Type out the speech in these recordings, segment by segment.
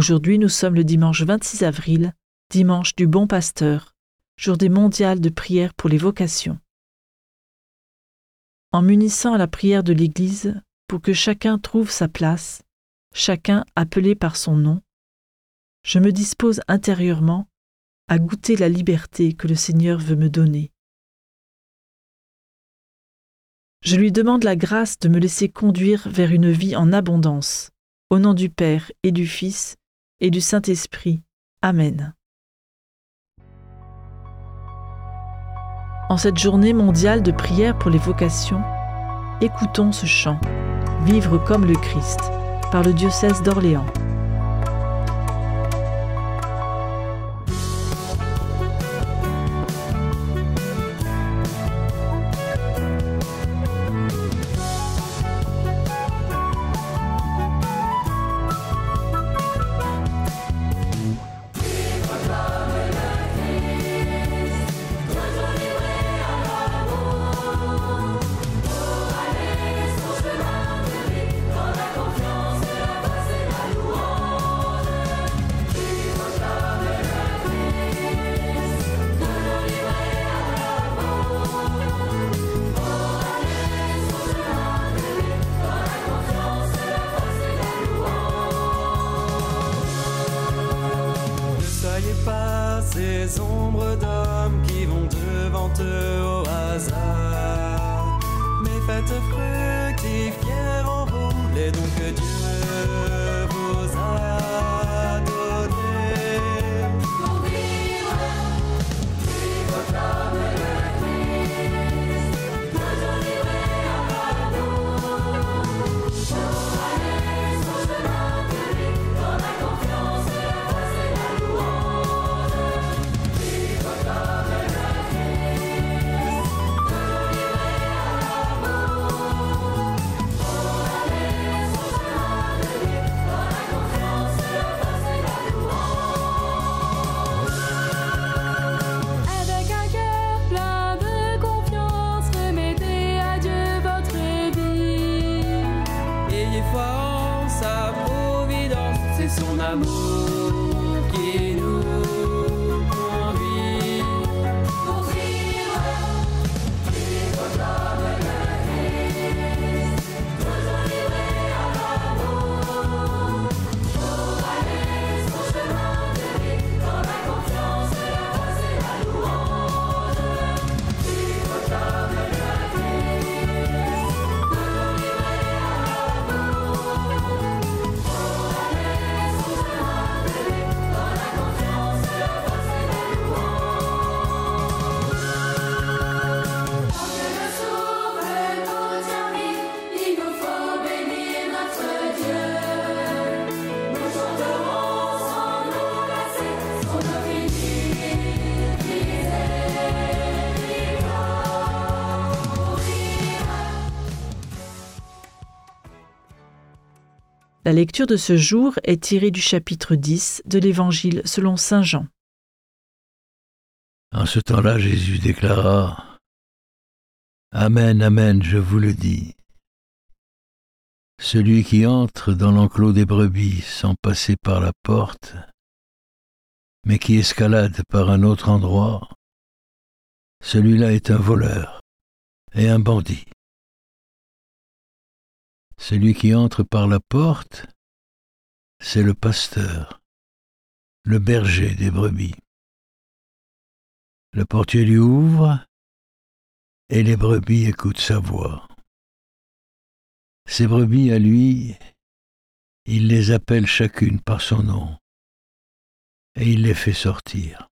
Aujourd'hui, nous sommes le dimanche 26 avril, dimanche du Bon Pasteur, journée mondiale de prière pour les vocations. En m'unissant à la prière de l'Église pour que chacun trouve sa place, chacun appelé par son nom, je me dispose intérieurement à goûter la liberté que le Seigneur veut me donner. Je lui demande la grâce de me laisser conduire vers une vie en abondance, au nom du Père et du Fils et du Saint-Esprit. Amen. En cette journée mondiale de prière pour les vocations, écoutons ce chant « Vivre comme le Christ » par le diocèse d'Orléans. Ces ombres d'hommes qui vont devant eux au hasard, mais faites fructifier en vous les dons que Dieu vous a donnés. Pour vivre comme le Christ, toujours livré à l'amour, pour aller son chemin de lui, dans la confiance, la grâce et la louange. C'est son amour qui nous conduit. Pour vivre comme le Christ, toujours livré à l'amour, pour aller son chemin de vie, dans la confiance, la grâce et la louange. Vivre comme le Christ, toujours livré à l'amour. La lecture de ce jour est tirée du chapitre 10 de l'Évangile selon saint Jean. En ce temps-là, Jésus déclara : « Amen, amen, je vous le dis. Celui qui entre dans l'enclos des brebis sans passer par la porte, mais qui escalade par un autre endroit, celui-là est un voleur et un bandit. Celui qui entre par la porte, c'est le pasteur, le berger des brebis. Le portier lui ouvre et les brebis écoutent sa voix. Ces brebis à lui, il les appelle chacune par son nom et il les fait sortir.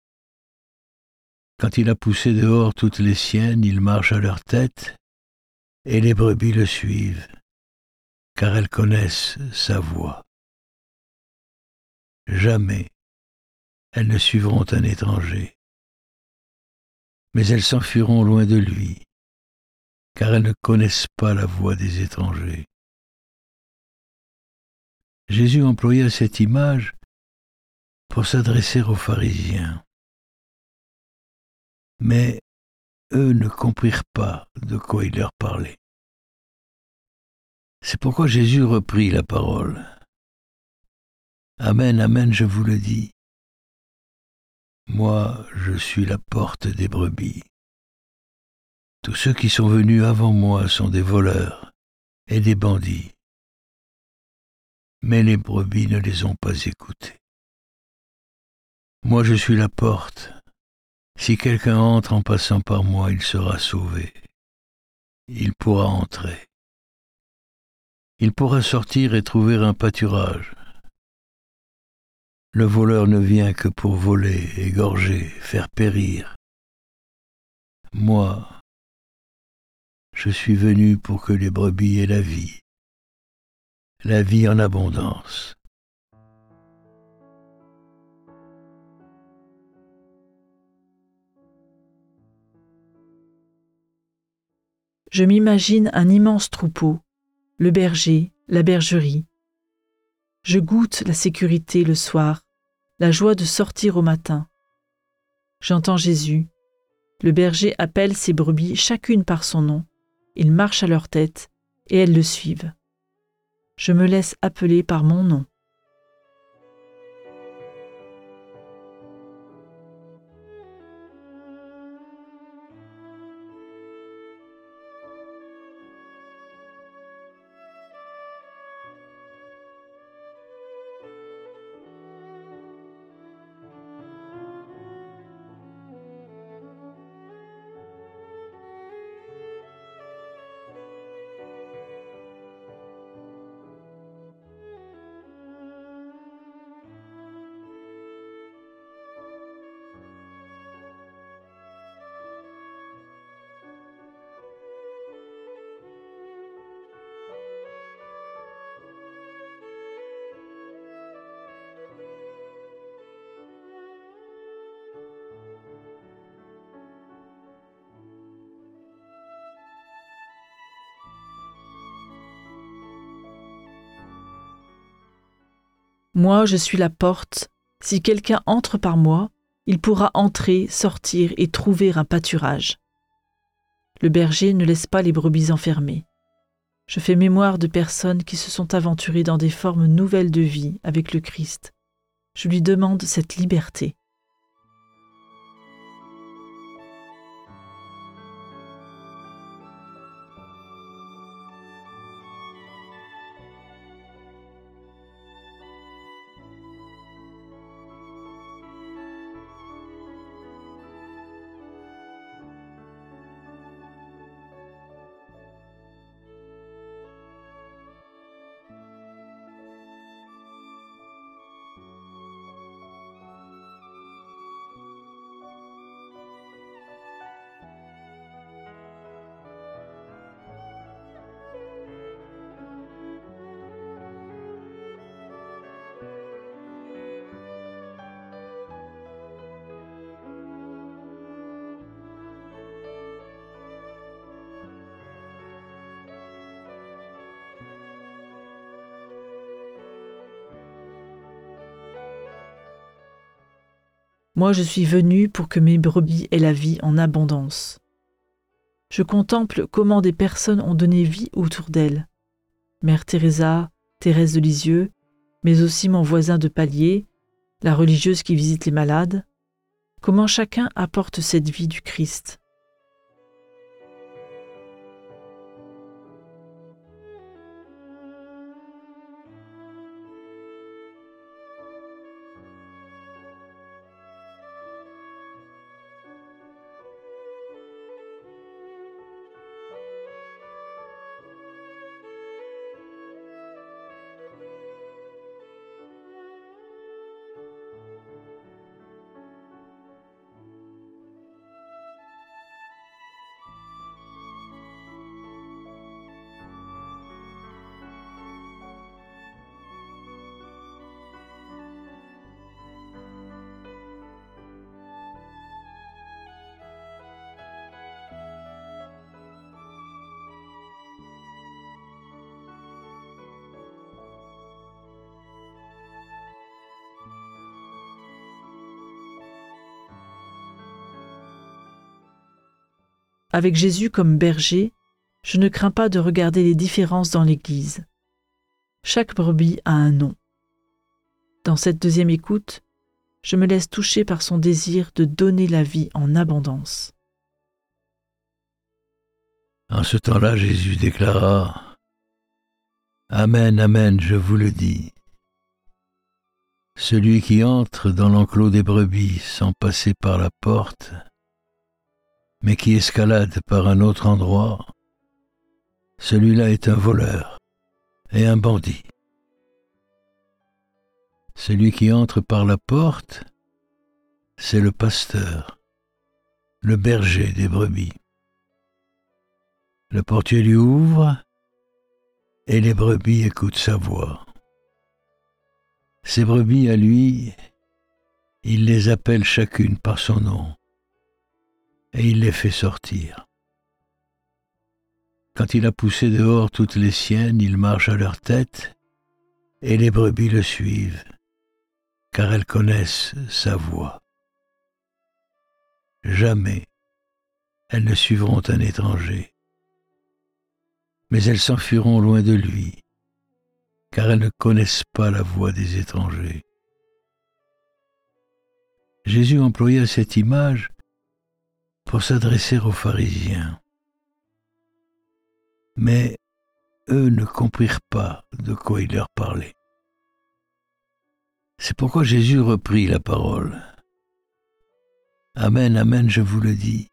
Quand il a poussé dehors toutes les siennes, il marche à leur tête et les brebis le suivent, car elles connaissent sa voix. Jamais elles ne suivront un étranger, mais elles s'enfuiront loin de lui, car elles ne connaissent pas la voix des étrangers. Jésus employa cette image pour s'adresser aux pharisiens. Mais eux ne comprirent pas de quoi il leur parlait. C'est pourquoi Jésus reprit la parole. Amen, amen, je vous le dis. Moi, je suis la porte des brebis. Tous ceux qui sont venus avant moi sont des voleurs et des bandits. Mais les brebis ne les ont pas écoutés. Moi, je suis la porte. Si quelqu'un entre en passant par moi, il sera sauvé. Il pourra entrer. Il pourra sortir et trouver un pâturage. Le voleur ne vient que pour voler, égorger, faire périr. Moi, je suis venu pour que les brebis aient la vie en abondance. Je m'imagine un immense troupeau, le berger, la bergerie. Je goûte la sécurité le soir, la joie de sortir au matin. J'entends Jésus. Le berger appelle ses brebis chacune par son nom. Il marche à leur tête et elles le suivent. Je me laisse appeler par mon nom. Moi, je suis la porte. Si quelqu'un entre par moi, il pourra entrer, sortir et trouver un pâturage. Le berger ne laisse pas les brebis enfermées. Je fais mémoire de personnes qui se sont aventurées dans des formes nouvelles de vie avec le Christ. Je lui demande cette liberté. Moi, je suis venu pour que mes brebis aient la vie en abondance. Je contemple comment des personnes ont donné vie autour d'elles. Mère Teresa, Thérèse de Lisieux, mais aussi mon voisin de palier, la religieuse qui visite les malades. Comment chacun apporte cette vie du Christ. Avec Jésus comme berger, je ne crains pas de regarder les différences dans l'Église. Chaque brebis a un nom. Dans cette deuxième écoute, je me laisse toucher par son désir de donner la vie en abondance. En ce temps-là, Jésus déclara « Amen, amen, je vous le dis. Celui qui entre dans l'enclos des brebis sans passer par la porte, mais qui escalade par un autre endroit, celui-là est un voleur et un bandit. Celui qui entre par la porte, c'est le pasteur, le berger des brebis. Le portier lui ouvre et les brebis écoutent sa voix. Ces brebis à lui, il les appelle chacune par son nom et il les fait sortir. Quand il a poussé dehors toutes les siennes, il marche à leur tête et les brebis le suivent, car elles connaissent sa voix. Jamais elles ne suivront un étranger, mais elles s'enfuiront loin de lui, car elles ne connaissent pas la voix des étrangers. Jésus employa cette image pour s'adresser aux pharisiens. Mais eux ne comprirent pas de quoi il leur parlait. C'est pourquoi Jésus reprit la parole. Amen, amen, je vous le dis.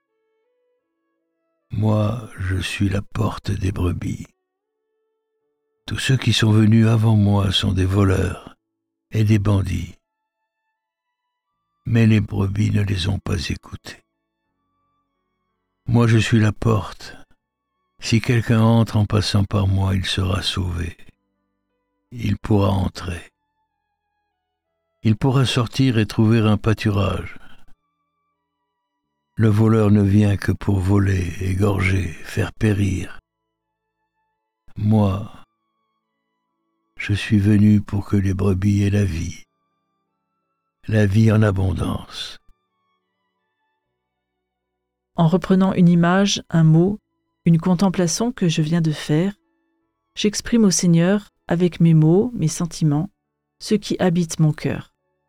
Moi, je suis la porte des brebis. Tous ceux qui sont venus avant moi sont des voleurs et des bandits. Mais les brebis ne les ont pas écoutés. Moi, je suis la porte. Si quelqu'un entre en passant par moi, il sera sauvé. Il pourra entrer. Il pourra sortir et trouver un pâturage. Le voleur ne vient que pour voler, égorger, faire périr. Moi, je suis venu pour que les brebis aient la vie en abondance. En reprenant une image, un mot, une contemplation que je viens de faire, j'exprime au Seigneur, avec mes mots, mes sentiments, ce qui habite mon cœur.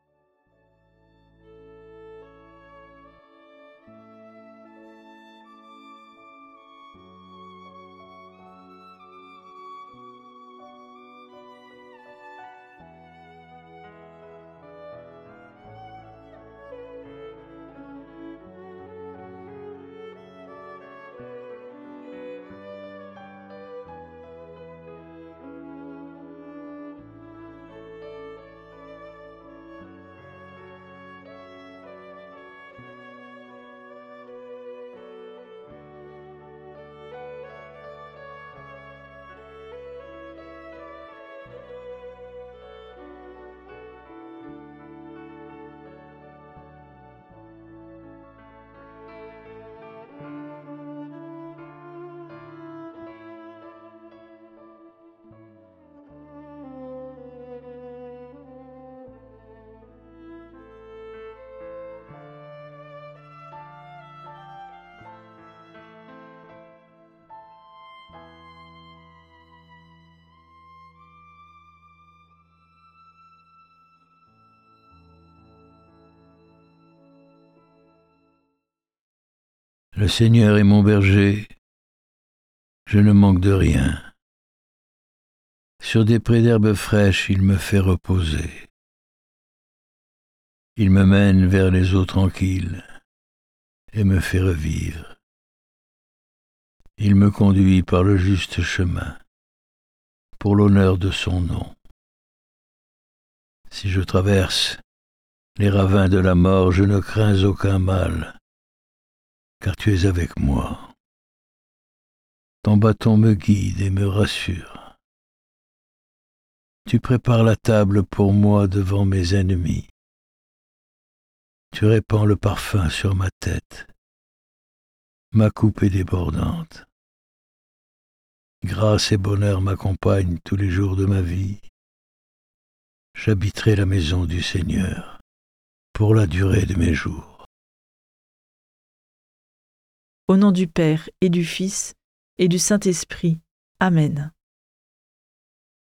Le Seigneur est mon berger, je ne manque de rien. Sur des prés d'herbes fraîches, il me fait reposer. Il me mène vers les eaux tranquilles et me fait revivre. Il me conduit par le juste chemin, pour l'honneur de son nom. Si je traverse les ravins de la mort, je ne crains aucun mal, car tu es avec moi. Ton bâton me guide et me rassure. Tu prépares la table pour moi devant mes ennemis. Tu répands le parfum sur ma tête. Ma coupe est débordante. Grâce et bonheur m'accompagnent tous les jours de ma vie. J'habiterai la maison du Seigneur pour la durée de mes jours. Au nom du Père et du Fils et du Saint-Esprit. Amen.